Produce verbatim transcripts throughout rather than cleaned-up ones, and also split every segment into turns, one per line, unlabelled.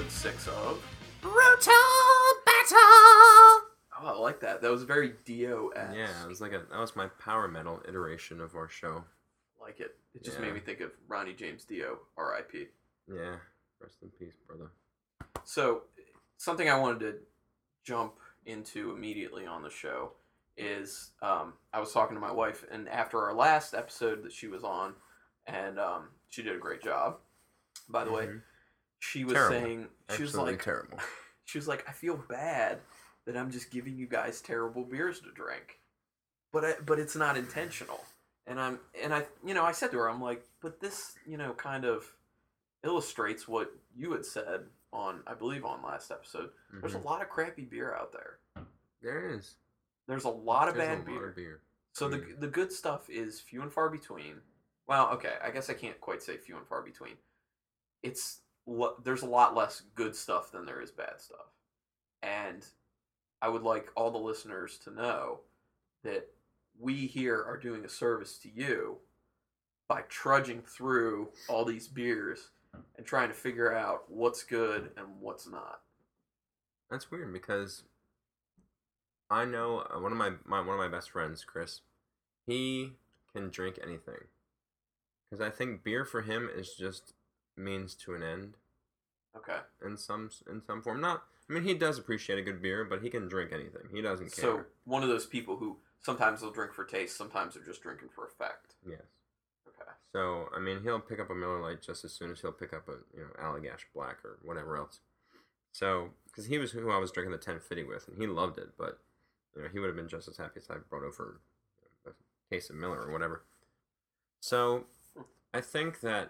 episode six of
Roto Battle.
Oh, I like that. That was very Dio-esque.
Yeah, it was like a that was my power metal iteration of our show.
Like it. It just
Yeah.
made me think of Ronnie James Dio, R I P
Yeah, rest in peace, brother.
So, something I wanted to jump into immediately on the show is um, I was talking to my wife, and after our last episode that she was on, and um, she did a great job, by the way,
Mhm.
she was
Terrible.
saying, she was
Absolutely
like,
terrible.
she was like, I feel bad that I'm just giving you guys terrible beers to drink, but I, but it's not intentional. And I'm and I you know I said to her, I'm like, but this you know kind of illustrates what you had said on I believe on last episode.
Mhm.
There's a lot of crappy beer out there.
There is.
There's a lot of
There's
bad
a lot
beer.
of beer.
So the
Mm.
the good stuff is few and far between. Well, okay, I guess I can't quite say few and far between. It's lo- there's a lot less good stuff than there is bad stuff, and I would like all the listeners to know that we here are doing a service to you by trudging through all these beers and trying to figure out what's good and what's not.
That's weird because I know uh, one of my, my one of my best friends, Chris. He can drink anything because I think beer for him is just means to an end
Okay.
in some in some form. Not, I mean, he does appreciate a good beer, but he can drink anything. He doesn't care.
So one of those people who sometimes they'll drink for taste, sometimes they're just drinking for effect.
Yes.
Okay.
So I mean, he'll pick up a Miller Lite just as soon as he'll pick up a you know Allagash Black or whatever else. So because he was who I was drinking the ten fifty with, and he loved it, but you know he would have been just as happy as I brought over a case of Miller or whatever. So I think that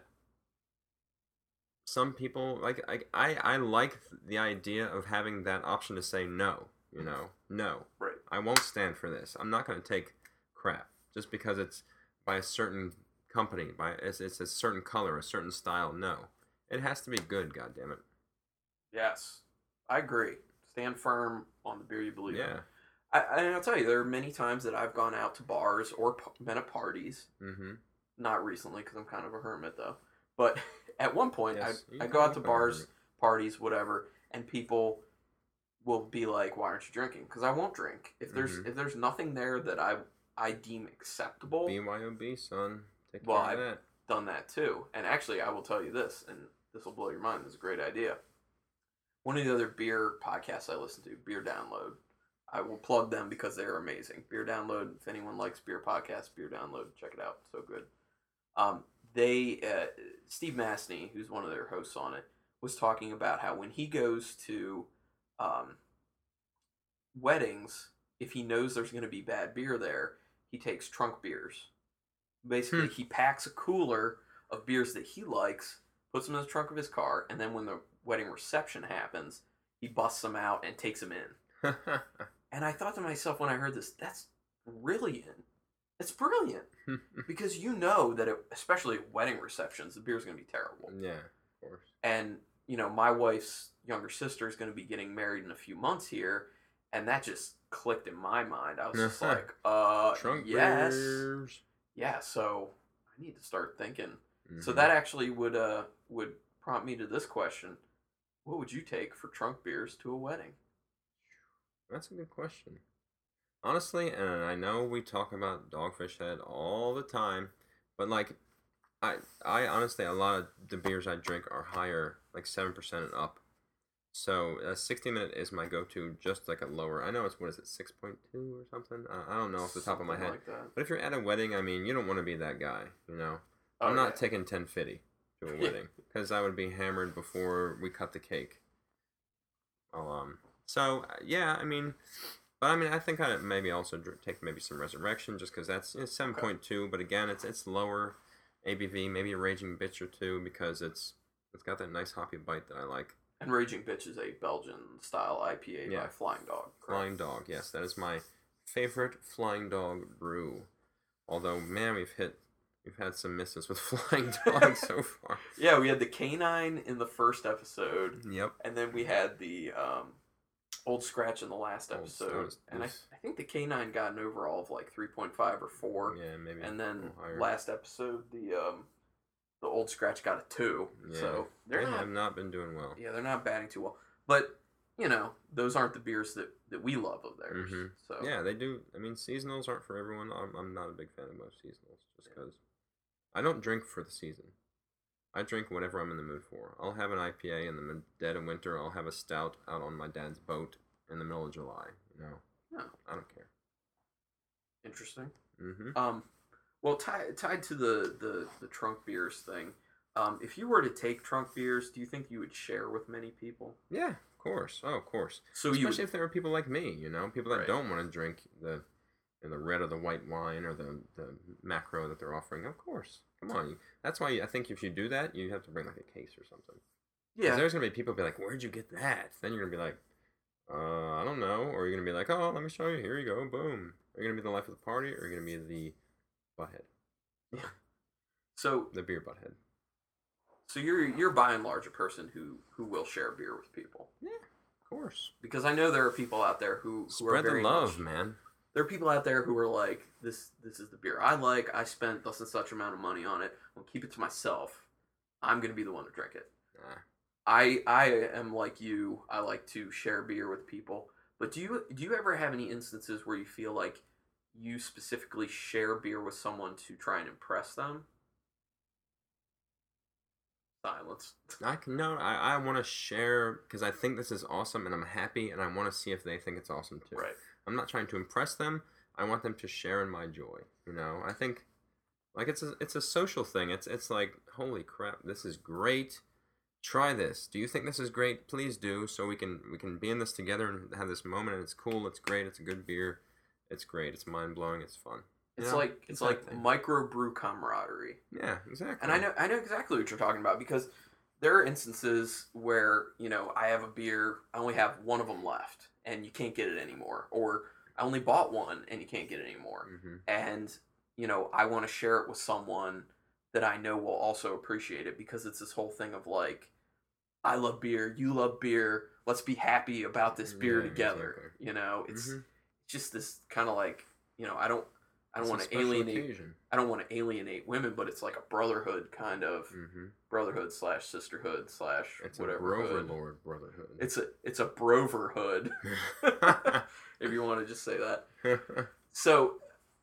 some people like I, I I like the idea of having that option to say no. You know, no,
Right.
I won't stand for this. I'm not going to take crap just because it's by a certain company, by it's, it's a certain color, a certain style. No, it has to be good. God damn it.
Yes. I agree. Stand firm on the beer you believe in.
Yeah.
I, and I'll tell you, there are many times that I've gone out to bars or p- been at parties.
Mm-hmm.
Not recently, because I'm kind of a hermit, though. But at one point,
Yes,
I
you
I go out
are
to
kind of a
bars,
hermit.
parties, whatever, and people will be like, "Why aren't you drinking?" Because I won't drink. If there's
Mhm.
if there's nothing there that I I deem acceptable,
B Y O B, son. Take
Well,
care of
I-
that.
done that too. And actually, I will tell you this, and this will blow your mind. This is a great idea. One of the other beer podcasts I listen to, Beer Download, I will plug them because they are amazing. Beer Download, if anyone likes beer podcasts, Beer Download, check it out. So good. Um, they, uh, Steve Mastny, who's one of their hosts on it, was talking about how when he goes to um, weddings, if he knows there's going to be bad beer there, he takes trunk beers. Basically,
Hmm.
he packs a cooler of beers that he likes, puts them in the trunk of his car, and then when the wedding reception happens, he busts them out and takes them in. And I thought to myself when I heard this, that's brilliant. It's brilliant. Because you know that, it, especially at wedding receptions, the beer's going to be terrible.
Yeah, of course.
And, you know, my wife's younger sister is going to be getting married in a few months here, and that just clicked in my mind. I was just like, uh,
Trunk
yes.
beers.
Yeah, so I need to start thinking. So
Mhm.
that actually would uh would prompt me to this question. What would you take for trunk beers to a wedding?
That's a good question. Honestly, and I know we talk about Dogfish Head all the time, but like, I I honestly a lot of the beers I drink are higher, like seven percent and up. So a sixty minute is my go-to, just like a lower. I know it's what is it, six point two or something. I, I don't know off the top of my
Something
head.
like that.
But if you're at a wedding, I mean, you don't want to be that guy, you know.
Oh,
I'm not
yeah.
taking ten fifty to a
Yeah.
wedding because I would be hammered before we cut the cake. I'll, um. So uh, yeah, I mean, but I mean, I think I maybe also dr- take maybe some Resurrection just because that's it's seven point two, but again, it's it's lower A B V, maybe a Raging Bitch or two because it's it's got that nice hoppy bite that I like.
And Raging Bitch is a Belgian style I P A
Yeah.
by Flying Dog. correct?
Flying Dog, yes, that is my favorite Flying Dog brew. Although, man, we've hit, we've had some misses with Flying Dog so far.
Yeah, we had the canine in the first episode,
Yep.
and then we had the um, Old Scratch in the last
Old
episode.
Scratch,
And I,
oof.
I think the canine got an overall of like three point five or four.
Yeah, maybe.
And
a
then
little higher.
last episode, the um, the Old Scratch got a two.
Yeah.
So they're
they
not,
have not been doing well.
yeah, they're not batting too well. But you know, those aren't the beers that, that we love of theirs.
Mm-hmm.
So
yeah, they do. I mean, seasonals aren't for everyone. I'm, I'm not a big fan of most seasonals just because I don't drink for the season. I drink whatever I'm in the mood for. I'll have an I P A in the mid- dead of winter. I'll have a stout out on my dad's boat in the middle of July. You know,
no,
I don't care.
interesting.
Mm-hmm.
Um, well, tied tied to the, the, the trunk beers thing, um, if you were to take trunk beers, do you think you would share with many people?
Yeah, of course. Oh, of course.
So
Especially
you would,
if there are people like me, you know, people that
Right.
don't want to drink the the red or the white wine or the, the macro that they're offering. Of course. Come on. You, that's why I think if you do that, you have to bring like a case or something. 'Cause
yeah,
there's going to be people be like, where'd you get that? Then you're going to be like, uh, I don't know. Or you're going to be like, oh, let me show you. Here you go. Boom. Are you going to be the life of the party or are you going to be the butthead?
so
The beer butthead.
so you're you're by and large a person who, who will share beer with people.
Yeah, of course.
Because I know there are people out there who, who
Spread
are
the
very
love,
much,
man.
there are people out there who are like, this this is the beer I like. I spent thus and such amount of money on it. I'll keep it to myself. I'm gonna be the one to drink it.
Nah.
I I am like you. I like to share beer with people. But do you do you ever have any instances where you feel like you specifically share beer with someone to try and impress them? Silence.
I can no, I, I want to share because I think this is awesome and I'm happy and I want to see if they think it's awesome too.
Right.
I'm not trying to impress them. I want them to share in my joy. You know, I think like it's a it's a social thing. It's it's like holy crap, this is great. Try this. Do you think this is great? Please do, so we can we can be in this together and have this moment. And it's cool. It's great. It's a good beer. It's great. It's mind blowing. It's fun. You
It's
know,
like it's
that
like
thing.
micro brew camaraderie.
Yeah, exactly.
And I know I know exactly what you're talking about because there are instances where, you know, I have a beer, I only have one of them left and you can't get it anymore, or I only bought one and you can't get it anymore.
Mm-hmm.
And, you know, I want to share it with someone that I know will also appreciate it because it's this whole thing of like, I love beer, you love beer, let's be happy about this beer
Yeah,
together.
exactly.
You know, it's
Mhm.
just this kind of like, you know, I don't I don't
It's a
want to
special
alienate
occasion.
I don't want to alienate women, but it's like a brotherhood kind of
Mhm.
brotherhood slash sisterhood slash
It's
whatever.
a Grover
hood.
Lord brotherhood.
It's a it's a broverhood, if you want to just say that. So,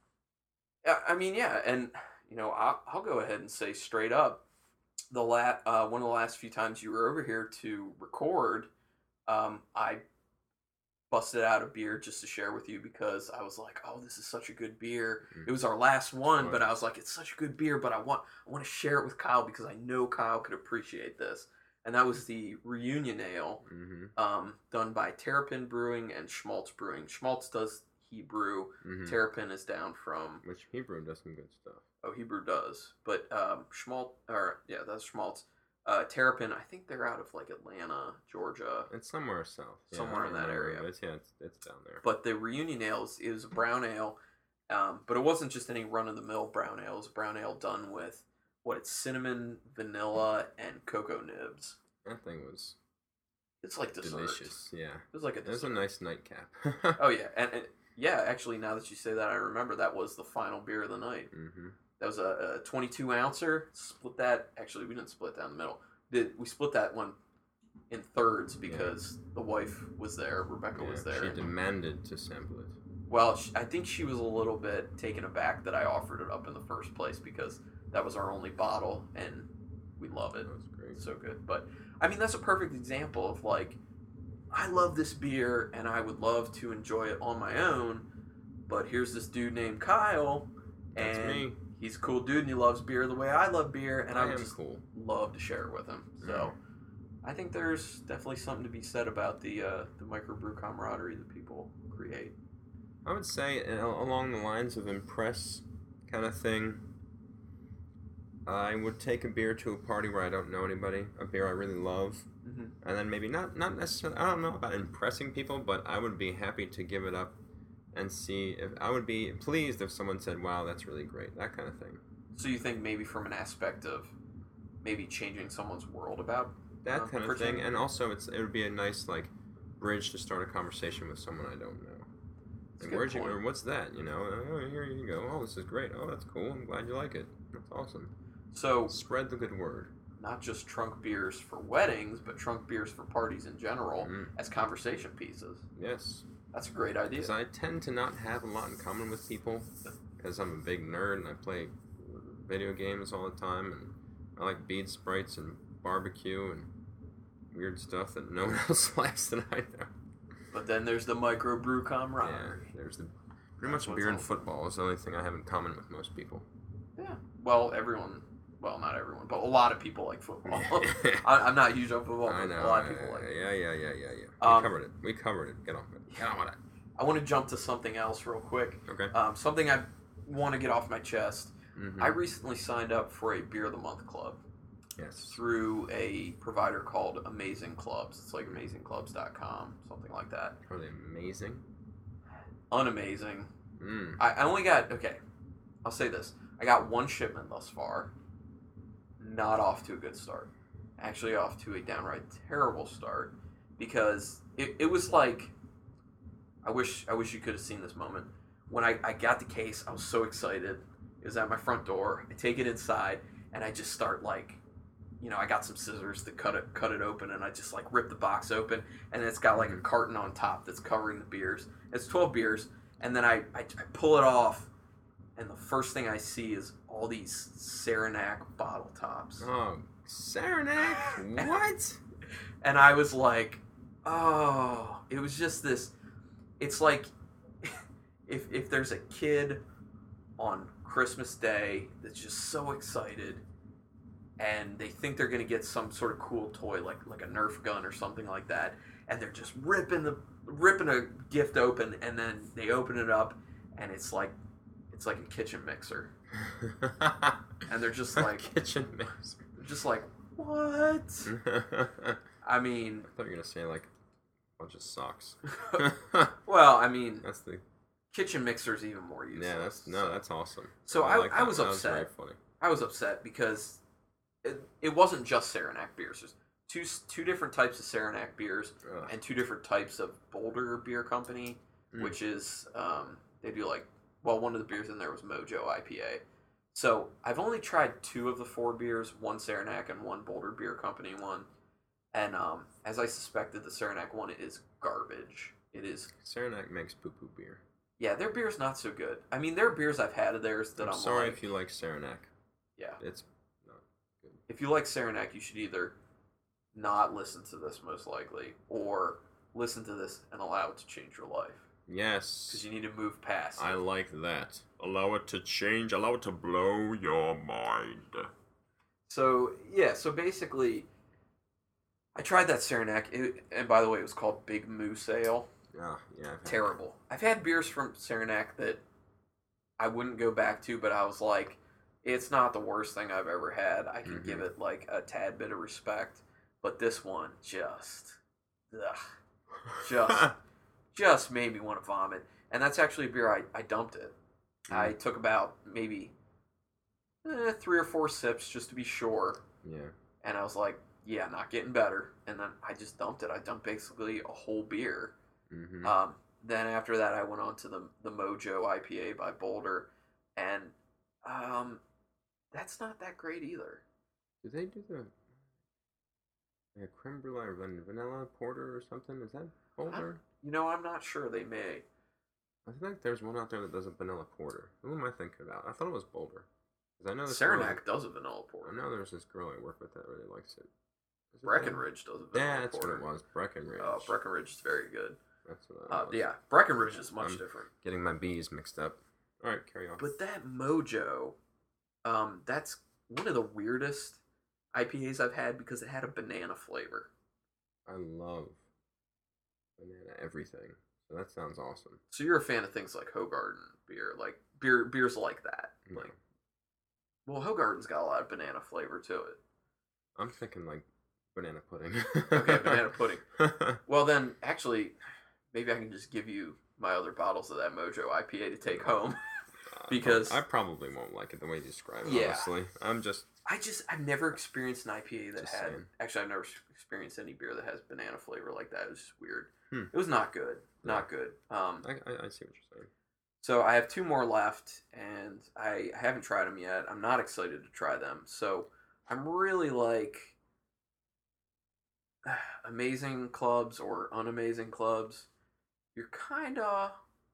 I I mean, yeah, and you know, I'll, I'll go ahead and say straight up, the la- uh, one of the last few times you were over here to record, um, I busted out a beer just to share with you because I was like, oh, this is such a good beer.
Mm.
It was our last one, but
Right.
I was like, it's such a good beer, but I want I want to share it with Kyle because I know Kyle could appreciate this. And that was the Reunion Ale,
Mhm.
um, done by Terrapin Brewing and Schmaltz Brewing. Schmaltz does Hebrew.
Mhm.
Terrapin is down from
Which Hebrew does some good stuff.
oh Hebrew does, but um, Schmaltz or yeah, that's Schmaltz. Uh, Terrapin, I think they're out of like Atlanta, Georgia.
It's somewhere south. Yeah,
Somewhere
I
in
don't
that
remember,
area.
but It's, yeah, it's, it's down there.
But the Reunion Ale is, is a brown ale, um, but it wasn't just any run of the mill brown ale. It was a brown ale done with what it's cinnamon, vanilla, and cocoa nibs.
That thing was
It's like dessert.
delicious. Yeah.
It was like a
It was
dessert.
a nice nightcap.
Oh yeah, and, and yeah, actually, now that you say that, I remember that was the final beer of the night.
Mm-hmm.
That was a, a twenty-two ouncer. Split that. Actually, we didn't split down the middle. Did we split that one in thirds because the wife was there, Rebecca
Yeah,
was there.
she
and-
demanded to sample it.
Well, sh I think she was a little bit taken aback that I offered it up in the first place because that was our only bottle and we love it.
That was great.
It's so good. But I mean, that's a perfect example of like, I love this beer and I would love to enjoy it on my own, but here's this dude named Kyle,
That's
and
me.
he's a cool dude and he loves beer the way I love beer, and I,
I
would
am
just
cool.
love to share it with him. So
Mhm.
I think there's definitely something to be said about the uh, the microbrew camaraderie that people create.
I would say uh, along the lines of impress kind of thing. I would take a beer to a party where I don't know anybody, a beer I really love,
Mm-hmm.
and then maybe not not necessarily. I don't know about impressing people, but I would be happy to give it up and see if I would be pleased if someone said, "Wow, that's really great," that kind of thing.
So you think maybe from an aspect of maybe changing someone's world about
That
um,
kind of
purchasing?
thing, and also it's it would be a nice like bridge to start a conversation with someone I don't know.
That's a
Like,
good
where'd you?
point.
Or what's that? You know? Oh, here you go. Oh, this is great. Oh, that's cool. I'm glad you like it. That's awesome.
So
Spread the good word.
not just trunk beers for weddings, but trunk beers for parties in general
Mm.
as conversation pieces.
Yes.
That's a great idea.
Because I tend to not have a lot in common with people because I'm a big nerd and I play video games all the time and I like bead sprites and barbecue and weird stuff that no one else likes that I know.
But then there's the microbrew camaraderie.
Yeah, there's the pretty
That's
much
what
beer and
it's all
football is the only thing I have in common with most people.
Yeah. Well, everyone. Well, not everyone, but a lot of people like football. I, I'm not huge on football, but
I know.
a lot of people like it.
Yeah, yeah, yeah, yeah, yeah.
Um,
we covered it. We covered it. Get on with it. Get on with it.
I want to jump to something else real quick.
Okay.
Um, something I want to get off my chest.
Mm-hmm.
I recently signed up for a Beer of the Month club
Yes.
through a provider called Amazing Clubs. It's like amazing clubs dot com, something like that.
Are they amazing?
Unamazing.
Mm.
I, I only got, okay, I'll say this. I got one shipment thus far. Not off to a good start. Actually off to a downright terrible start because it, it was like, I wish I wish you could have seen this moment. When I, I got the case, I was so excited. It was at my front door. I take it inside and I just start like, you know, I got some scissors to cut it cut it open and I just like rip the box open and it's got like a carton on top that's covering the beers. It's twelve beers and then I, I, I pull it off and the first thing I see is all these Saranac bottle tops.
Oh, Saranac? What?
And I was like, oh, it was just this, it's like if if there's a kid on Christmas Day that's just so excited and they think they're going to get some sort of cool toy like like a Nerf gun or something like that and they're just ripping the ripping a gift open and then they open it up and it's like it's like a kitchen mixer. And they're just like
kitchen mixer.
They're just like, what? I mean,
I thought you were gonna say like a bunch of socks.
well, I mean,
that's the
kitchen mixer's even more useless.
yeah. That's no, that's awesome.
So I,
like
I,
that.
was
That
upset.
was very funny.
I was upset because it, it wasn't just Saranac beers. There's two two different types of Saranac beers
Ugh.
and two different types of Boulder Beer Company,
Mm.
which is um, they do like well, one of the beers in there was Mojo I P A. So I've only tried two of the four beers, one Saranac and one Boulder Beer Company one. And um, as I suspected, the Saranac one is garbage. It is.
Saranac makes poo poo beer.
Yeah, their beer's not so good. I mean, there are beers I've had of theirs that I'm,
I'm sorry
like,
if you like Saranac.
Yeah.
It's not good.
If you like Saranac, you should either not listen to this, most likely, or listen to this and allow it to change your life.
Yes.
Because you need to move past it.
I like that. Allow it to change. Allow it to blow your mind.
So, yeah, so basically, I tried that Saranac, it, and by the way, it was called Big Moose Ale.
Yeah, yeah. I've had
Terrible. I've had beers from Saranac that I wouldn't go back to, but I was like, it's not the worst thing I've ever had. I can
Mhm.
give it, like, a tad bit of respect. But this one just, ugh, just, just made me want to vomit. And that's actually a beer, I, I dumped it.
Mm.
I took about maybe eh, three or four sips just to be sure.
Yeah.
And I was like, yeah, not getting better. And then I just dumped it. I dumped basically a whole beer.
Mm-hmm.
Um, then after that, I went on to the the Mojo I P A by Boulder, and um, that's not that great either.
Do they do the like a creme brulee or van- vanilla porter or something? Is that Boulder?
You know, I'm not sure. They may.
I think there's one out there that does a vanilla porter. Who am I thinking about? I thought it was Boulder. 'Cause I know this
Saranac
girl,
does a vanilla
I
porter.
know there's this girl I work with that really likes it. Is it
Breckenridge does a
them?
vanilla
Yeah, that's
porter.
what it was. Breckenridge.
Oh, Breckenridge is very good.
That's what I
Uh,
was.
yeah, Breckenridge is much
Um,
different.
Getting my B's mixed up. All right, carry on.
But that Mojo, um, that's one of the weirdest I P As I've had because it had a banana flavor.
I love banana everything. So that sounds awesome.
So you're a fan of things like Hogarden beer, like beer beers like that.
No.
Like, well, Hogarden's got a lot of banana flavor to it.
I'm thinking like banana pudding.
Okay, banana pudding. Well, then actually, maybe I can just give you my other bottles of that Mojo I P A to take home.
Uh,
Because-
I probably won't like it the way you describe it.
Yeah.
Honestly, I'm just
I just I've never experienced an I P A that
Just
had.
saying.
Actually, I've never experienced any beer that has banana flavor like that. It was just weird.
Hmm.
It was not good. Not good. Um,
I, I I see what you're saying.
So I have two more left, and I, I haven't tried them yet. I'm not excited to try them. So I'm really like amazing clubs or unamazing clubs. You're kind of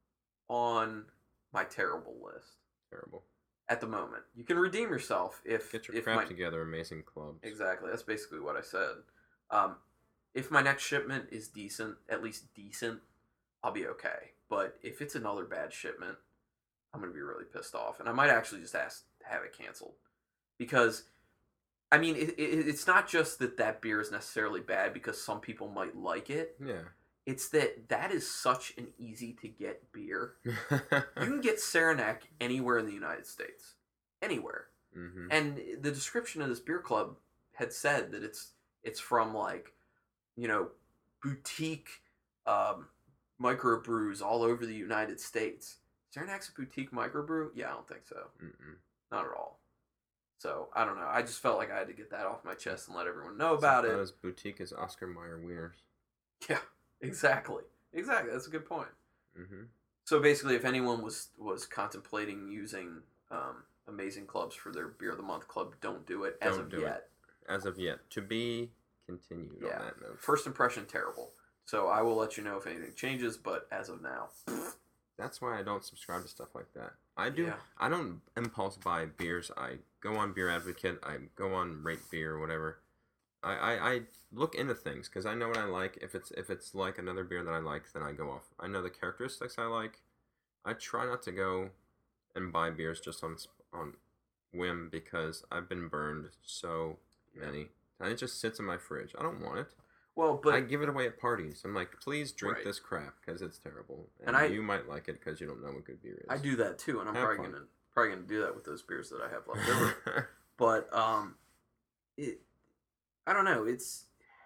on my terrible list
Terrible.
at the moment. You can redeem yourself if
Get your
if
crap
my,
together, amazing clubs.
Exactly. That's basically what I said. Um, if my next shipment is decent, at least decent, I'll be okay. But if it's another bad shipment, I'm going to be really pissed off. And I might actually just ask to have it canceled. Because, I mean, it, it, it's not just that that beer is necessarily bad because some people might like it.
Yeah.
It's that that is such an easy-to-get beer. You can get Saranac anywhere in the United States. Anywhere.
mm-hmm.
And the description of this beer club had said that it's it's from, like, you know, boutique um, microbrews all over the United States. Saranac's a boutique microbrew? Yeah, I don't think so.
Mm-mm.
Not at all. So, I don't know. I just felt like I had to get that off my chest and let everyone know about
it's
it.
Not as boutique as Oscar Mayer Wieners.
Yeah, exactly. Exactly. That's a good point.
Mm-hmm.
So, basically, if anyone was, was contemplating using um, Amazing Clubs for their Beer of the Month club, don't do it as
Don't
of
do
yet.
it. As of yet. To be continued
Yeah.
on that note.
First impression, terrible. So, I will let you know if anything changes, but as of now,
That's why I don't subscribe to stuff like that. I do.
Yeah.
I don't impulse buy beers. I go on Beer Advocate. I go on Rate Beer or whatever. I, I, I look into things because I know what I like. If it's if it's like another beer that I like, then I go off. I know the characteristics I like. I try not to go and buy beers just on on whim because I've been burned so many. And it just sits in my fridge. I don't want it.
well, but
I give it away at parties. I'm like, please drink
Right.
this crap because it's terrible, and,
And I-
you might like it because you don't know what good beer is.
I do that too, and I'm
Have
probably
fun.
gonna probably gonna do that with those beers that I have left over. But um, it, I don't know. It's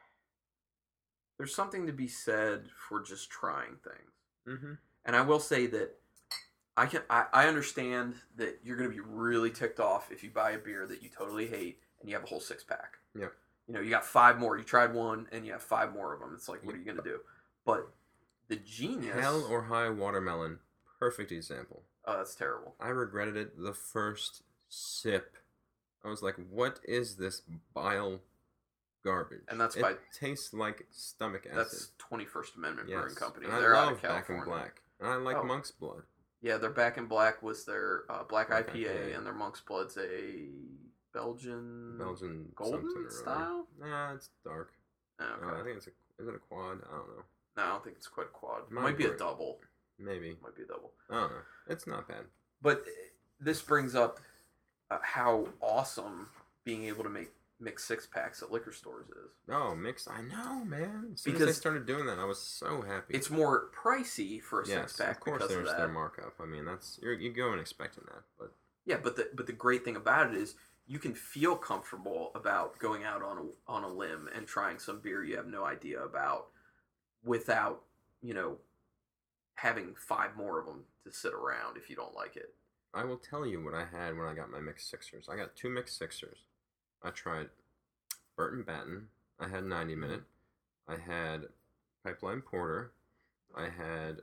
there's something to be said for just trying things,
mm-hmm.
and I will say that I can I, I understand that you're gonna be really ticked off if you buy a beer that you totally hate and you have a whole six pack.
Yeah.
You know, you got five more. You tried one, and you have five more of them. It's like, what are you gonna do? But the genius.
Hell or High Watermelon, perfect example.
Oh, that's terrible.
I regretted it the first sip. I was like, what is this bile garbage?
And that's
it
by-
tastes like stomach acid.
That's twenty-first Amendment
yes.
Brewing Company.
And I
They're out
love
of
Back in
California.
Black. And I like
Oh.
Monk's Blood.
Yeah, their Back in Black was their uh, Black
Black
I P A,
I P A.
and their Monk's Blood's a Belgian.
Belgian
Golden
something or other.
style?
Nah, it's dark.
Oh,
Uh,
okay.
I think it's a. Is it a quad? I don't know.
No, I don't think it's quite a quad. It
Might
might be a
be.
double.
Maybe.
Might be a double.
I don't know. It's not bad.
But uh, this brings up uh, how awesome being able to make mix six packs at liquor stores is.
Oh, mixed. I know, man. As soon as they
Because-
started doing that, I was so happy.
It's more pricey for a
yes,
six pack
of course
because of
there's
that.
their markup. I mean, that's you're you go in expecting that, but
Yeah, but the but the great thing about it is you can feel comfortable about going out on a on a limb and trying some beer you have no idea about without, you know, having five more of them to sit around if you don't like it.
I will tell you what I had when I got my mixed sixers. I got two mixed sixers. I tried Burton Batten. I had ninety minute. I had Pipeline Porter. I had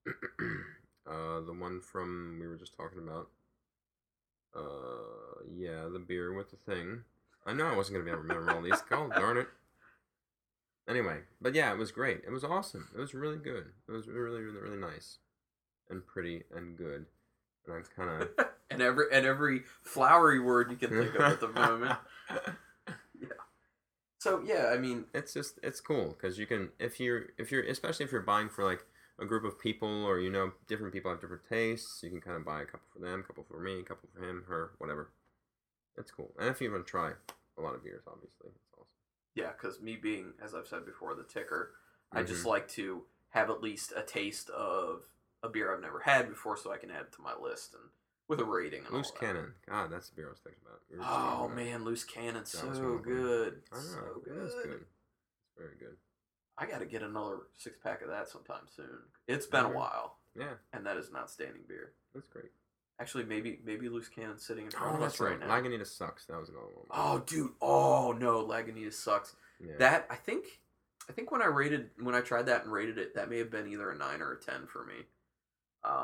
uh, the one from we were just talking about. Uh, yeah, the beer with the thing. I know I wasn't gonna be able to remember all these. God darn it. Anyway, but yeah, it was great. It was awesome. It was really good. It was really, really, really nice, and pretty and good. And I'm kind of
and every and every flowery word you can think of at the moment. Yeah. So yeah, I mean,
it's just it's cool because you can if you're if you're especially if you're buying for like a group of people or you know different people have different tastes, you can kind of buy a couple for them, a couple for me, a couple for him, her, whatever. It's cool. And if you want to try a lot of beers, obviously, it's awesome.
yeah, because me being, as I've said before, the ticker, I just
Mhm.
like to have at least a taste of a beer I've never had before, so I can add it to my list and with a rating. And
Loose
all that.
Cannon. God, that's the beer I was thinking about. We were just
Oh
talking about.
man, Loose Cannon's
That was
so
one of them.
good.
I know.
So
It is
good.
good. It's very good.
I got to get another six pack of that sometime soon. It's been
Mhm.
a while,
Yeah,
and that is an outstanding beer.
that's great.
Actually, maybe maybe Loose Cannon's sitting in front
Oh,
of us
that's
right
right.
now.
Lagunitas sucks. That was another one.
Oh, dude. Oh no, Lagunitas sucks.
Yeah.
That I think I think when I rated when I tried that and rated it, that may have been either a nine or a ten for me. Um,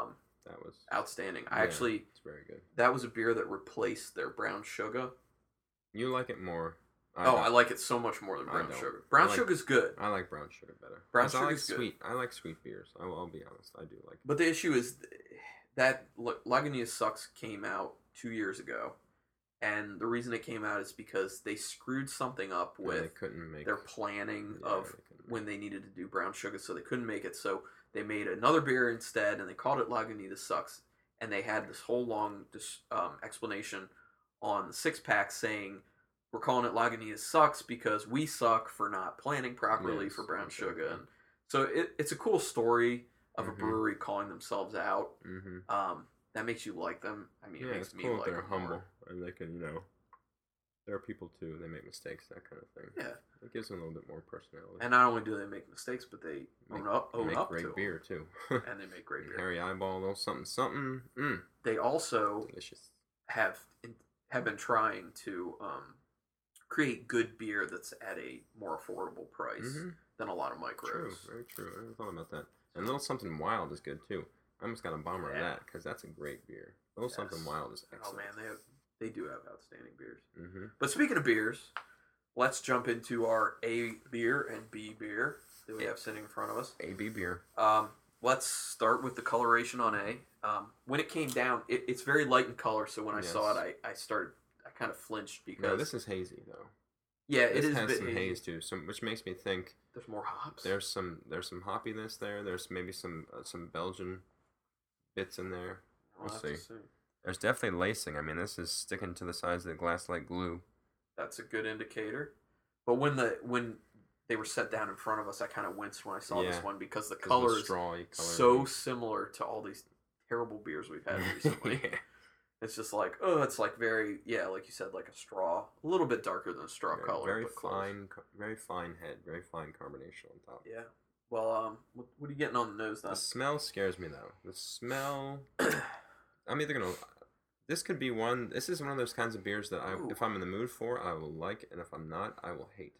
That was
outstanding. I
yeah,
actually
it's very good.
that was a beer that replaced their brown sugar.
You like it more.
I
oh,
don't. I like it so much more than brown sugar. Brown
like,
sugar's good.
I like brown sugar better.
Brown sugar
I like
is
sweet.
good.
I like sweet beers. I will, I'll be honest. I do like it.
But the issue is that Lagunitas Sucks came out two years ago, and the reason it came out is because they screwed something up with
yeah, they couldn't make,
their planning
yeah,
of
they
when they needed to do brown sugar, so they couldn't make it. So they made another beer instead, and they called it Lagunitas Sucks. And they had this whole long um, explanation on the six pack saying, we're calling it Lagunitas Sucks because we suck for not planning properly
yes,
for brown
exactly.
sugar. And so it, it's a cool story of
mm-hmm.
a brewery calling themselves out.
Mm-hmm.
Um, that makes you like them. I mean,
yeah,
it makes
it's
me
cool
like
that they're
them
humble
more.
and they can, you know, there are people too. They make mistakes, that kind of thing.
Yeah,
it gives them a little bit more personality.
and not only do they make mistakes, but they
make,
own up, own
make
up
great
to
beer too.
them. And they make great beer.
Harry Eyeball, little something, something. Mm.
They also
Delicious.
have have been trying to um, create good beer that's at a more affordable price
Mm-hmm.
than a lot of micros.
True, very true. I never thought about that. And Little Something Wild is good too. I almost got a bummer
Yeah.
of that because that's a great beer. Little
Yes.
Something Wild is
Oh
excellent.
man, they have they do have outstanding beers.
Mm-hmm.
But speaking of beers, let's jump into our A beer and B beer that we have sitting in front of us.
A B beer.
Um, let's start with the coloration on A. Um, when it came down, it, it's very light in color, so when I
Yes.
saw it, I, I started, I kind of flinched because
No, this is hazy though.
yeah, it
This
is a
has
bit
some
hazy.
haze too, some which makes me think
There's more hops.
there's some there's some hoppiness there. There's maybe some uh, some Belgian bits in there.
We'll
We'll
have to
see.
see.
There's definitely lacing. I mean, this is sticking to the sides of the glass like glue.
That's a good indicator. But when the when they were set down in front of us, I kind of winced when I saw this
Yeah.
one because the
'Cause
color
the
is
strawy color.
so similar to all these terrible beers we've had recently.
yeah.
It's just like, oh, it's like very, yeah, like you said, like a straw. A little bit darker than a straw
Very,
color.
very
but close.
fine, ca- very fine head, very fine carbonation on top.
Yeah. Well, um, what, what are you getting on the nose then?
The smell scares me though. The smell. I'm either gonna. This could be one. This is one of those kinds of beers that I,
Ooh.
if I'm in the mood for, I will like, and if I'm not, I will hate.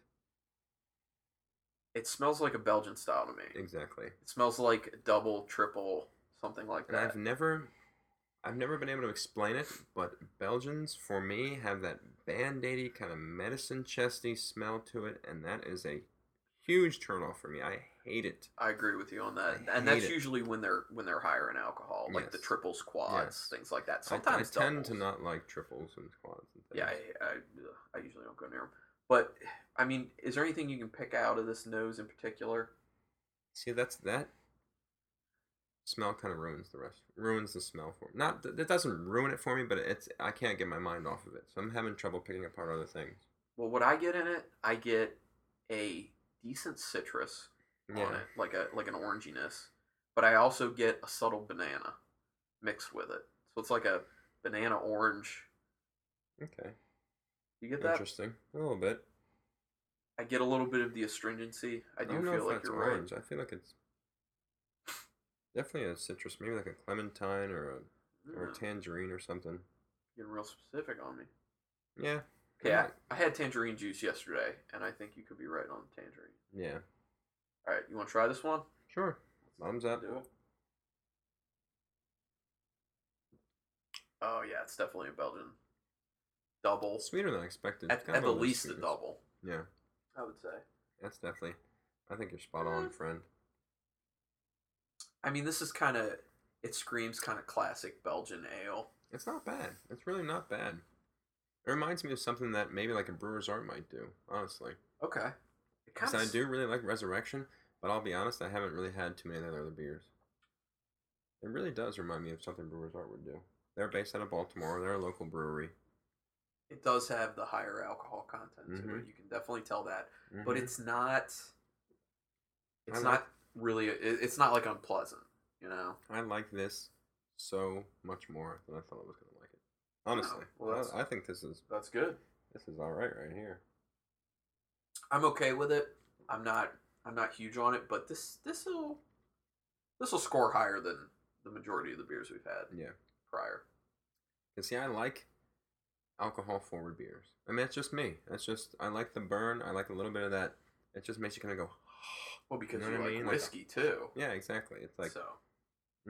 It smells like a Belgian style to me.
Exactly.
It smells like double, triple, something like
And
that.
I've never, I've never been able to explain it, but Belgians for me have that band-aidy kind of medicine chesty smell to it, and that is a huge turnoff for me. I hate it.
I agree with you on that,
I
and that's
hate it.
usually when they're when they're higher in alcohol, like the
Yes.
triples, quads,
Yes.
things like that.
I, I
Sometimes
tend to
doubles.
not like triples and quads and things.
Yeah, I, I, ugh, I usually don't go near them. But I mean, is there anything you can pick out of this nose in particular?
See, that's that smell kind of ruins the rest. Ruins the smell for me. Not that doesn't ruin it for me, but it's I can't get my mind off of it. So I'm having trouble picking apart other things.
Well, what I get in it, I get a decent citrus
Yeah.
on it, like a like an oranginess, but I also get a subtle banana mixed with it. So it's like a banana orange.
Okay.
You get that?
Interesting. A little bit.
I get a little bit of the astringency. I
I
do
don't know
feel
if
like
that's
you're
orange.
right.
I feel like it's definitely a citrus, maybe like a clementine or a or a
Mm,
tangerine or something.
getting real specific on me.
Yeah.
Okay,
Yeah.
I, I had tangerine juice yesterday, and I think you could be right on the tangerine.
Yeah.
All right, you want to try this one?
Sure. Thumbs up.
Do it. Oh yeah, it's definitely a Belgian double.
Sweeter than I expected.
At,
It's got
at
a
the
little bit of
least, a
sweetness.
double.
Yeah.
I would say.
That's definitely. I think you're spot on,
Mm.
friend.
I mean, this is kind of. It screams kind of classic Belgian ale.
It's not bad. It's really not bad. It reminds me of something that maybe like a Brewer's Art might do, honestly.
Okay. It kind
Because I do really like Resurrection, but I'll be honest, I haven't really had too many of their other beers. It really does remind me of something Brewer's Art would do. They're based out of Baltimore. They're a local brewery.
It does have the higher alcohol content to
Mhm.
it. You can definitely tell that,
Mhm.
but it's not. It's
I
not
like-
really. It, it's not like unpleasant. You know.
I like this so much more than I thought I was going to like it. Honestly.
Oh, well, that's-
I, I think this is
That's good.
this is all right right here.
I'm okay with it. I'm not. I'm not huge on it, but this this will this will score higher than the majority of the beers we've had
Yeah.
prior.
And see, I like alcohol forward beers. I mean, it's just me. It's just, I like the burn. I like a little bit of that. It just makes you kind of go,
Well, because
You
you,
know what I
like
mean? Like-
whiskey too.
yeah, exactly. It's like,
so
mm.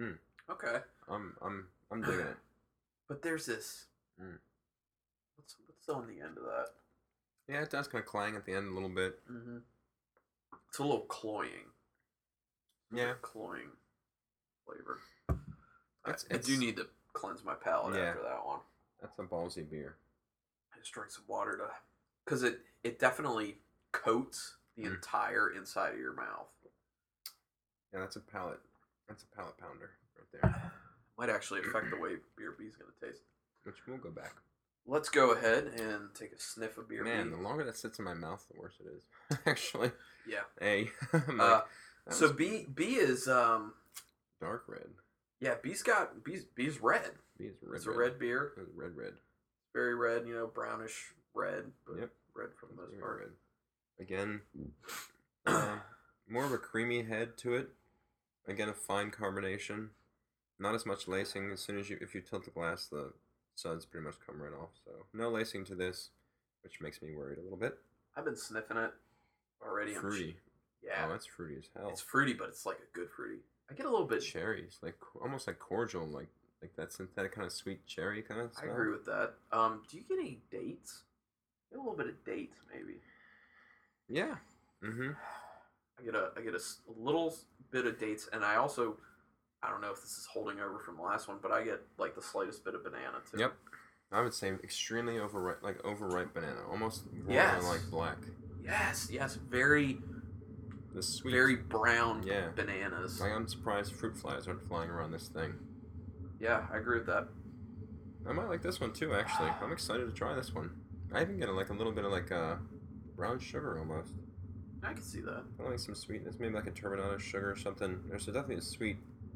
Okay.
I'm I'm I'm digging it.
But there's this.
Mm.
What's what's on the end of that?
Yeah, it does kind of clang at the end a little bit.
Mm-hmm. It's a little cloying.
Yeah,
cloying flavor.
It's,
I, I
it's,
do need to cleanse my palate
yeah.
after that one.
That's a ballsy beer.
I just drink some water to, because it it definitely coats the
Mm.
entire inside of your mouth.
Yeah, that's a palate. That's a palate pounder right there.
Might actually affect the way beer B is going to taste.
Which we'll go back.
Let's go ahead and take a sniff of beer
Man,
B.
the longer that sits in my mouth, the worse it is. Actually.
Yeah.
A. I'm
Uh,
like, that
so
was
B B is um
dark red.
yeah B's got B's B's red.
B is red.
It's a red beer.
It's red, red.
Very red, you know, brownish red, but
Yep.
red for the most
Very
part.
red. Again, uh, more of a creamy head to it. Again, a fine carbonation. Not as much lacing. As soon as you, if you tilt the glass, the suds pretty much come right off. So no lacing to this, which makes me worried a little bit.
I've been sniffing it already. I'm
Fruity.
ch- yeah,
Oh, that's fruity as hell.
it's fruity, but it's like a good fruity. I get a little bit.
Cherries, like almost like cordial, like like that synthetic kind of sweet cherry kind of
I
smell.
agree with that. Um, do you get any dates? Get a little bit of dates, maybe.
Yeah. Mm-hmm.
I get a I get a, s- a little bit of dates, and I also I don't know if this is holding over from the last one, but I get like the slightest bit of banana too.
Yep. I would say extremely overripe, like overripe banana, almost
Yes.
borderline like black.
Yes, yes, very
The sweet.
very brown
Yeah.
bananas.
Like I'm surprised fruit flies aren't flying around this thing.
Yeah, I agree with that.
I might like this one too. Actually, I'm excited to try this one. I even get like a little bit of like uh, brown sugar almost.
I can see that.
I like some sweetness, maybe like a turbinado sugar or something. There's definitely a sweet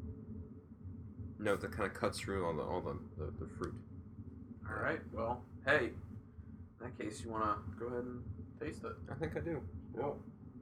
note that kind of cuts through all the all the, the, the fruit.
All right. Well, hey, in that case, you want to go ahead and taste it?
I think I do.
Cool.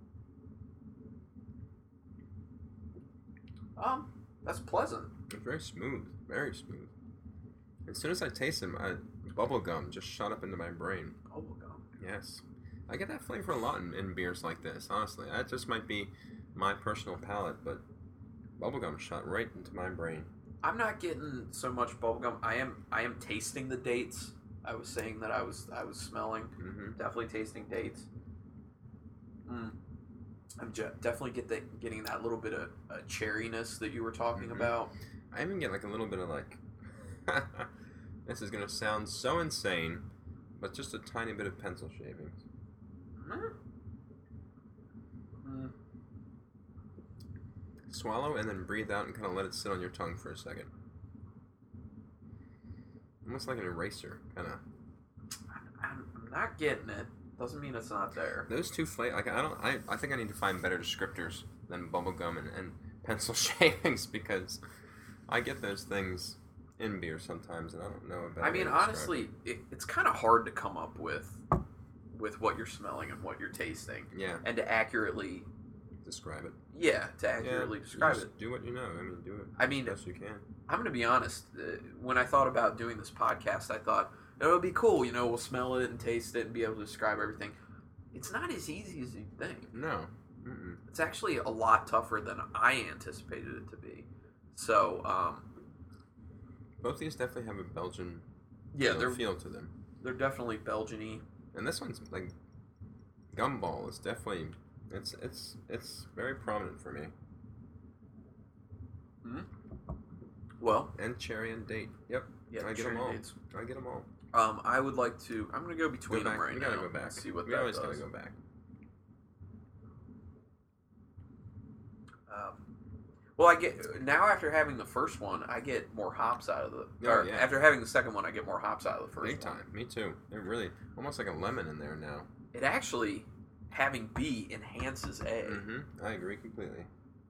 Um, that's pleasant.
It's very smooth, very smooth. As soon as I taste them, I, bubble gum just shot up into my brain.
Bubblegum.
Yes, I get that flavor a lot in, in beers like this. Honestly, that just might be my personal palate, but bubblegum shot right into my brain.
I'm not getting so much bubblegum. I am I am tasting the dates. I was saying that I was I was smelling.
Mm-hmm.
Definitely tasting dates. Mm. I'm je- definitely get the, getting that little bit of uh, cherryness that you were talking
Mhm.
about.
I even get like a little bit of like. This is gonna sound so insane, but just a tiny bit of pencil shavings.
Mm. Mm.
Swallow and then breathe out and kind of let it sit on your tongue for a second. Almost like an eraser, kind of.
I'm, I'm not getting it. Doesn't mean it's not there.
Those two flavors, like I don't, I, I think I need to find better descriptors than bubblegum and, and pencil shavings because I get those things in beer sometimes and I don't know about.
I mean, honestly, it, it's kind of hard to come up with with what you're smelling and what you're tasting,
Yeah,
and to accurately,
describe it.
yeah, to accurately
Yeah,
describe
you
it.
just do what you know. I mean, do it.
I mean,
as best you can.
I'm gonna be honest. Uh, when I thought about doing this podcast, I thought it would be cool. You know, we'll smell it and taste it and be able to describe everything. It's not as easy as you think.
No. Mm-mm.
It's actually a lot tougher than I anticipated it to be. So, um,
Both these definitely have a Belgian
yeah,
feel,
they're
feel to them.
they're definitely Belgian-y.
And this one's like Gumball is definitely it's it's it's very prominent for me.
Mm-hmm. Well,
And cherry and date. Yep.
yeah,
I get
cherry
them all.
dates.
I get them all.
Um, I would like to. I'm gonna go
Go
between
back.
them right
we
now.
gotta go back.
See what
we
that
always
does.
gotta go back.
Um, well, I get now after having the first one, I get more hops out of the.
Oh,
or
yeah.
after having the second one, I get more hops out of the first
Big
one.
time. Me too. They're really almost like a lemon in there now.
It actually having B enhances A.
Mm-hmm. I agree completely.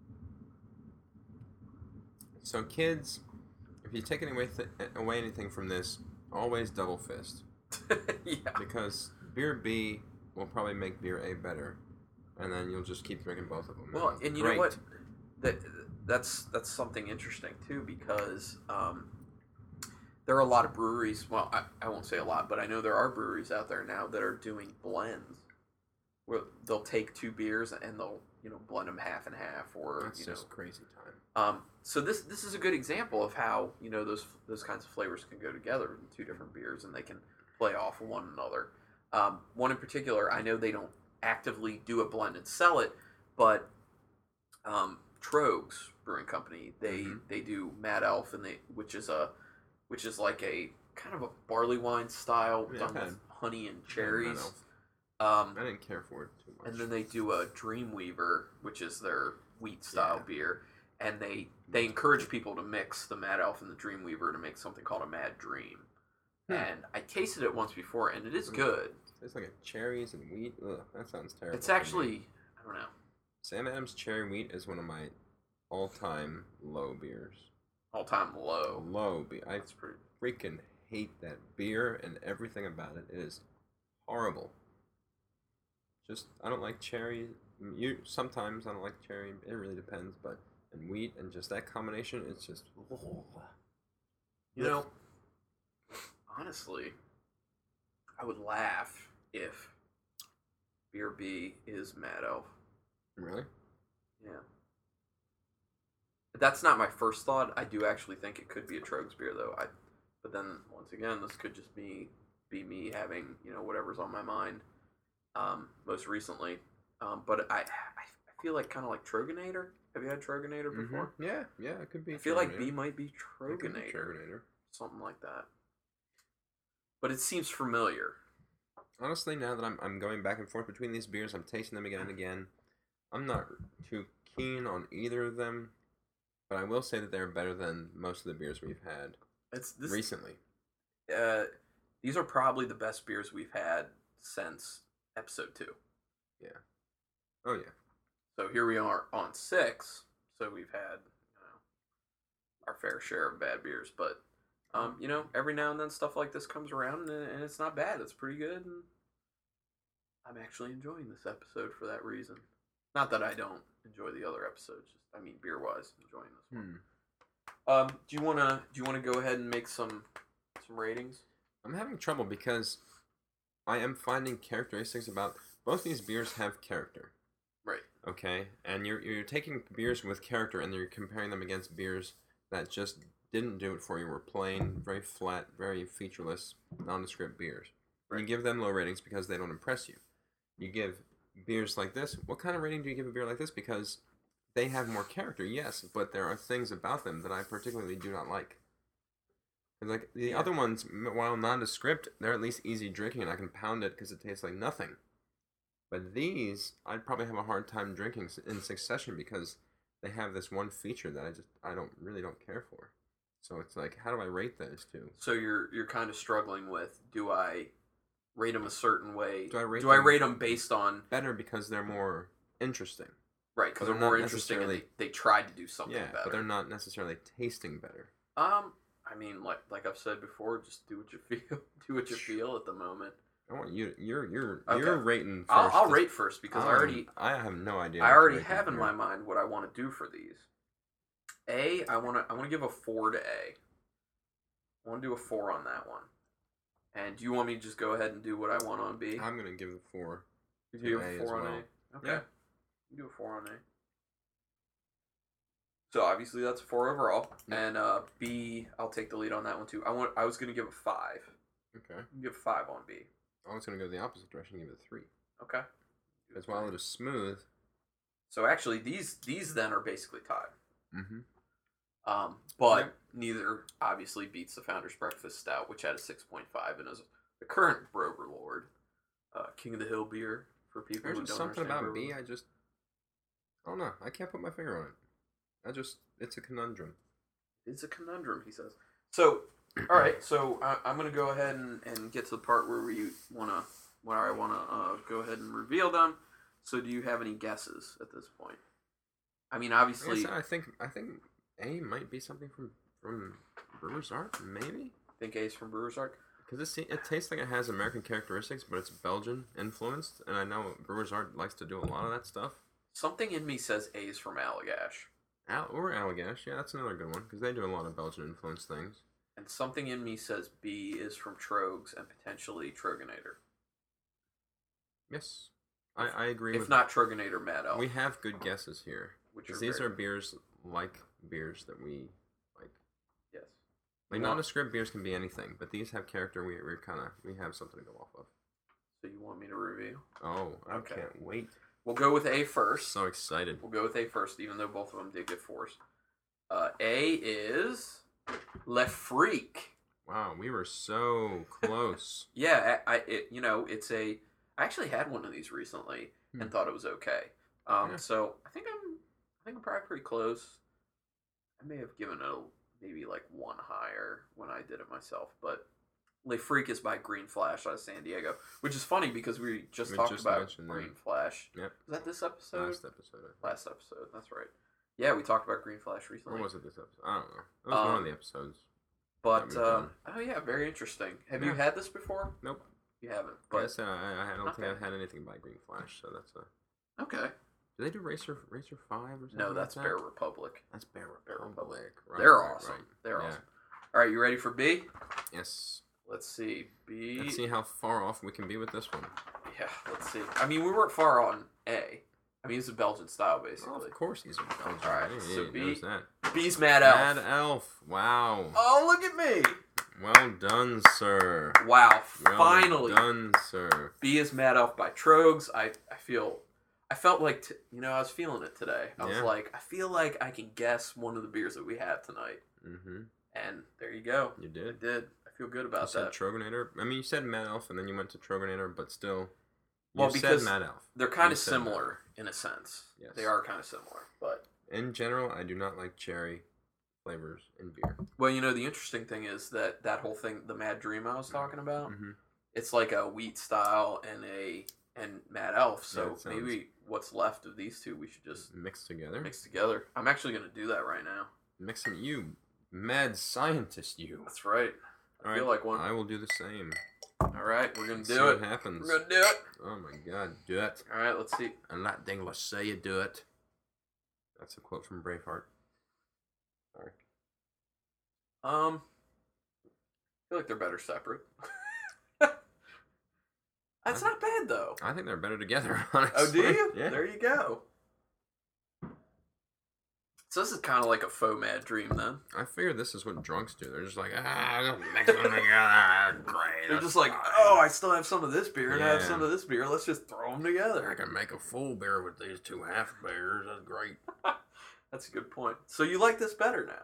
So kids, if you take away th- away anything from this, always double fist
yeah.
because beer B will probably make beer A better, and then you'll just keep drinking both of them.
Well, and you
Great.
know what? That that's that's something interesting too because um, there are a lot of breweries. Well, I, I won't say a lot, but I know there are breweries out there now that are doing blends where they'll take two beers and they'll you know blend them half and half, or
That's
you
just
know.
crazy time.
Um, so this this is a good example of how you know those those kinds of flavors can go together in two different beers, and they can play off of one another. Um, one in particular, I know they don't actively do a blend and sell it, but um, Trogs Brewing Company they
Mhm.
they do Mad Elf, and they which is a which is like a kind of a barley wine style
Yeah,
done
I've
with
had-
honey and
Mad
cherries.
Elf.
Um,
I didn't care for it too much.
and then they do a Dreamweaver, which is their wheat style
Yeah.
beer, and they they encourage people to mix the Mad Elf and the Dreamweaver to make something called a Mad Dream.
Hmm.
And I tasted it once before, and it is
Mm.
good.
It's like a cherries and wheat. Ugh, that sounds terrible.
It's
to me.
actually I don't know.
Sam Adams Cherry Wheat is one of my all-time low beers.
All time low.
Low beer. I
That's pretty.
freaking hate that beer and everything about it. It is horrible. Just I don't like cherry. You sometimes I don't like cherry. It really depends, but and wheat and just that combination, it's just.
You know, honestly, I would laugh if Beer B is Mad Elf.
Really?
Yeah. That's not my first thought. I do actually think it could be a Trogs beer, though. I, but then once again, this could just be be me having you know whatever's on my mind. Um, most recently, um, but I I feel like kind of like Troganator. Have you had Troganator before?
Mm-hmm. Yeah, yeah, it could be.
I feel like
Troganator.
B might be
It could be
Troganator,
Troganator.
something like that. But it seems familiar.
Honestly, now that I'm I'm going back and forth between these beers, I'm tasting them again and again. I'm not too keen on either of them, but I will say that they're better than most of the beers we've had
It's this.
recently.
Uh, these are probably the best beers we've had since episode two.
Oh yeah.
So here we are on six. So we've had you know, our fair share of bad beers, but um, you know, every now and then stuff like this comes around, and, and it's not bad. It's pretty good, and I'm actually enjoying this episode for that reason. Not that I don't enjoy the other episodes. Just I mean, beer wise, enjoying this one.
Hmm.
Um, do you wanna do you wanna go ahead and make some some ratings?
I'm having trouble because I am finding characteristics about both these beers have character.
Right.
Okay, and you're you're taking beers with character and you're comparing them against beers that just didn't do it for you. Were plain, very flat, very featureless, nondescript beers.
Right.
You give them low ratings because they don't impress you. You give beers like this. What kind of rating do you give a beer like this? Because they have more character, yes, but there are things about them that I particularly do not like. 'Cause, like the
Yeah.
other ones, m- while nondescript, they're at least easy drinking, and I can pound it because it tastes like nothing. But these, I'd probably have a hard time drinking s- in succession because they have this one feature that I just I don't really don't care for. So it's like, how do I rate those two?
So you're you're kind of struggling with do I rate them a certain way?
Do I rate
do I
them-
rate them based on
Better because they're more interesting.
right because
but
they're
they're
more
not
interesting and they,
necessarily-
they tried to do something
Yeah,
better.
but they're not necessarily tasting better.
Um, I mean, like like I've said before, just do what you feel. Do what you feel at the moment.
I want you. You're you're
Okay.
you're rating. First.
I'll, I'll
Just-
rate first because I
I'm-
already
I have no idea.
I
what to
already
rate
have in
these
my
beers.
mind what I want to do for these. A, I want to I want to give a four to A. I want to do a four on that one. And do you want me to just go ahead and do what I want on B?
I'm gonna give the four.
You do
to
a
A
four
as
on
well.
A. Okay.
Yeah.
You do a four on A. So obviously that's a four overall,
Yeah.
and uh, B, I'll take the lead on that one too. I want I was gonna give a five.
Okay.
Give a five on B.
I was gonna go the opposite direction and give it a three.
Okay.
Because while it is smooth.
So actually, these these then are basically tied.
Mm-hmm.
Um, but
Yep.
neither obviously beats the Founder's Breakfast Stout, which had a six point five and is the current Brover Lord, uh, King of the Hill beer for people
There's
who
just
don't
something
understand
about B.
Brover.
I just. I don't know. I can't put my finger on it. I just. It's a conundrum.
It's a conundrum, he says. So, all right. So I, I'm going to go ahead and, and get to the part where we want to, where I want to uh, go ahead and reveal them. So, do you have any guesses at this point? I mean,
Like I
obviously,
said, I think. I think A might be something from from Brewer's Art, maybe.
think Ace from Brewer's Arc.
Because it, it tastes like it has American characteristics, but it's Belgian influenced, and I know Brewer's Art likes to do a lot of that stuff.
Something in me says Ace from Allagash.
Al- or Allagash, yeah, that's another good one, because they do a lot of Belgian influenced things.
And something in me says B is from Trogs and potentially Troganator.
Yes. I, I agree.
If
with
not Trogonator Mad Elf.
We have good guesses here.
Which
Because
are
these
very-
are beers like beers that we like.
Yes.
Like
You want-
nondescript beers can be anything, but these have character. We we kind of we have something to go off of.
So you want me to review?
Oh, I
Okay.
can't wait!
We'll go with A first.
So excited!
We'll go with A first, even though both of them did get fours. Uh, A is Le Freak.
Wow, we were so close.
Yeah, I, I it, you know, it's a. I actually had one of these recently
Hmm.
and thought it was okay. Um,
Yeah.
so I think I'm, I think I'm probably pretty close. I may have given it a, maybe like one higher when I did it myself, but Le Freak is by Green Flash out of San Diego, which is funny because we just
We
talked
just
about
mentioned them.
Green Flash.
Yep.
Was that this episode?
Last episode. I think.
Last episode. That's right. Yeah, we talked about Green Flash recently.
Or was it this episode? I don't know. It was one
Um,
of the episodes.
But
That we've
uh,
done.
oh yeah, very interesting. Have you
Yeah.
had this before?
Nope.
You haven't.
Like I
But
said, I, I don't think
Okay.
I've had anything by Green Flash, so that's a.
okay.
Do they do Racer Racer Five or something?
No, that's
like
Bear
that?
Republic.
That's Bear
Bear
Republic.
Republic.
Right,
They're
right,
awesome.
right.
They're
Yeah.
awesome. All right, you ready for B?
Yes.
Let's see. B.
Let's see how far off we can be with this one.
Yeah, let's see. I mean, we weren't far on A. I mean, it's a Belgian style,
Oh,
basically.
of course these are Belgian.
All right,
Yeah,
so
yeah,
B-
knows that.
B's Mad Elf.
Mad Elf. Wow.
Oh, look at me!
Well done, sir.
Wow,
Well
finally.
done, sir.
B is Mad Elf by Trogs. I, I feel, I felt like, t- you know, I was feeling it today. I was
Yeah.
like, I feel like I can guess one of the beers that we have tonight.
Mm-hmm.
And there you go.
You
I
did.
did. I feel good
You
about
said
that.
Trogonator. I mean, you said Mad Elf, and then you went to Trogonator, but still, you
Well,
said
because
Mad Elf.
They're kind
You
of
said Mad
similar
Elf.
in a sense.
Yes.
They are kind of similar. But,
In general, I do not like cherry flavors in beer.
well, you know, the interesting thing is that that whole thing, the Mad Dream I was talking about,
Mm-hmm.
it's like a wheat style and a and Mad Elf. So
That sounds-
maybe what's left of these two we should just
Mixed together.
mix together. I'm actually going to do that right now.
Mixing you, mad scientist, you.
That's right. I
All
feel
right,
like one.
I will do the same.
All right, we're going
Let's
to
see
do
what
it.
happens.
We're going to do it.
Oh my God, do it.
All right, let's see.
And that thing, let's say you do it. That's a quote from Braveheart. Sorry.
Um, I feel like they're better separate. That's not bad though.
I think they're better together, honestly.
Oh, do you?
Yeah.
There you go. So this is kind of like a faux Mad Dream then.
I figure this is what drunks do. They're just like, ah, just mix them together. Great.
They're
that's
just like,
fine.
oh, I still have some of this beer and I have
Yeah.
some of this beer. Let's just throw them
I
together.
can make a full beer with these two half beers. That's great.
That's a good point. So you like this better now?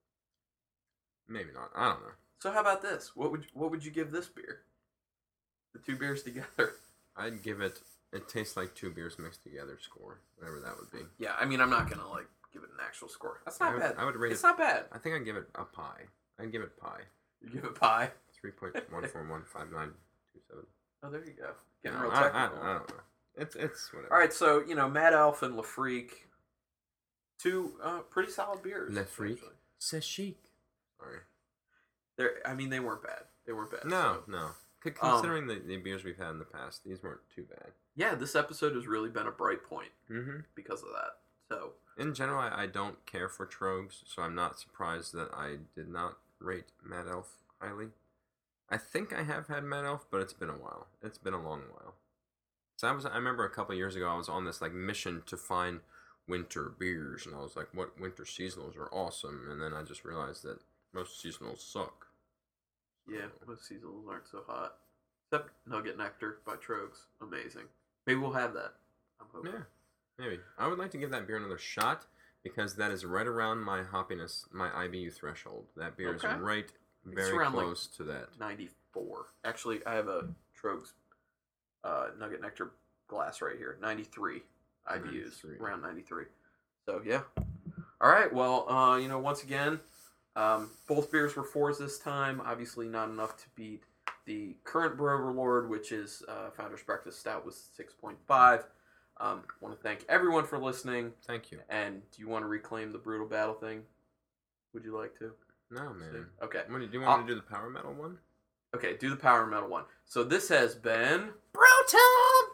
Maybe not. I don't know.
So how about this? What would what would you give this beer? The two beers together.
I'd give it, it tastes like two beers mixed together score, whatever that would be.
Yeah, I mean, I'm not gonna like give it an actual score. That's
I
not
would,
bad.
I would rate
It's
it,
not bad.
I think I'd give it a pie. I'd give it pie.
You give it pie.
three point one four one five nine two seven.
Oh, there you go. Getting
No,
real
I, I,
technical.
I don't know. It's, it's whatever.
All right, so you know, Mad Elf and Le Freak, two uh, pretty solid beers.
Le Freak?
actually.
C'est chic. Sorry.
They're, I mean, they weren't bad. They weren't bad.
No,
so-
no. C- Considering the, the beers we've had in the past, these weren't too bad.
Yeah, this episode has really been a bright point
Mm-hmm.
because of that. So,
In general, I, I don't care for Trogs, so I'm not surprised that I did not rate Mad Elf highly. I think I have had Mad Elf, but it's been a while. It's been a long while. So I was, I remember a couple of years ago, I was on this like mission to find winter beers, and I was like, "What winter seasonals are awesome?" And then I just realized that most seasonals suck.
yeah, most seasonals aren't so hot. Except Nugget Nectar by Trogs. Amazing. Maybe we'll have that. I'm hoping.
Yeah, maybe. I would like to give that beer another shot because that is right around my hoppiness, my I B U threshold. That beer
Okay.
is right,
It's
very
around, like,
close to that.
ninety-four. Actually, I have a Trogs uh, Nugget Nectar glass right here. ninety-three I B Us.
ninety-three.
Around ninety-three. So, yeah. All right. Well, uh, you know, once again, um, both beers were fours this time. Obviously, not enough to beat the current Brew Overlord, which is uh, Founder's Breakfast Stout, was six point five. Um, want to thank everyone for listening.
Thank you.
And do you want to reclaim the Brutal Battle thing? Would you like to?
No, man.
Okay.
What, do you- do you want
Uh,
me to do the power metal one?
Okay, do the Power Metal one. So this has been...
Brutal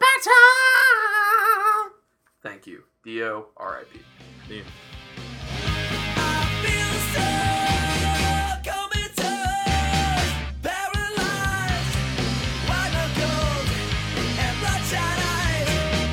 battle!
Thank you. Dio, R I P
See you.
Paralyzed, white knuckles and bloodshot eyes.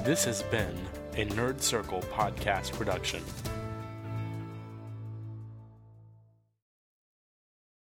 This has been a Nerd Circle podcast production.